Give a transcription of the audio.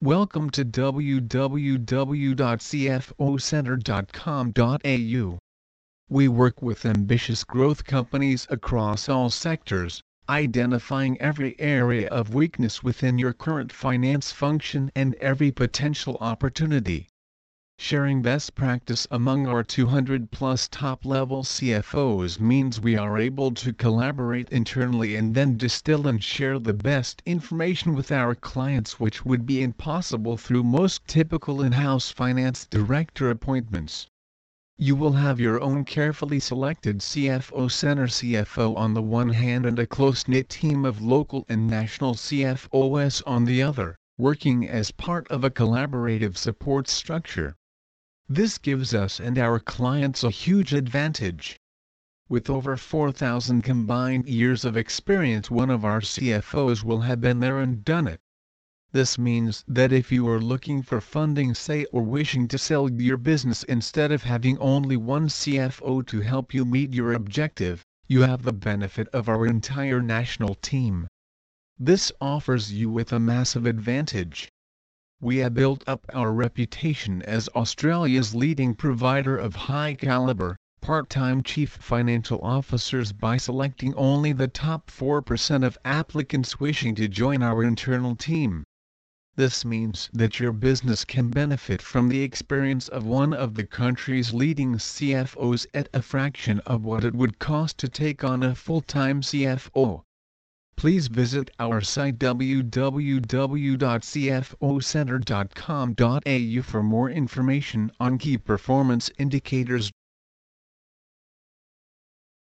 Welcome to www.cfocenter.com.au. We work with ambitious growth companies across all sectors, identifying every area of weakness within your current finance function and every potential opportunity. Sharing best practice among our 200-plus top-level CFOs means we are able to collaborate internally and then distill and share the best information with our clients, which would be impossible through most typical in-house finance director appointments. You will have your own carefully selected CFO Center CFO on the one hand and a close-knit team of local and national CFOs on the other, working as part of a collaborative support structure. This gives us and our clients a huge advantage. With over 4,000 combined years of experience, one of our CFOs will have been there and done it. This means that if you are looking for funding, say, or wishing to sell your business instead of having only one CFO to help you meet your objective, you have the benefit of our entire national team. This offers you with a massive advantage. We have built up our reputation as Australia's leading provider of high-caliber, part-time chief financial officers by selecting only the top 4% of applicants wishing to join our internal team. This means that your business can benefit from the experience of one of the country's leading CFOs at a fraction of what it would cost to take on a full-time CFO. Please visit our site www.cfocenter.com.au for more information on key performance indicators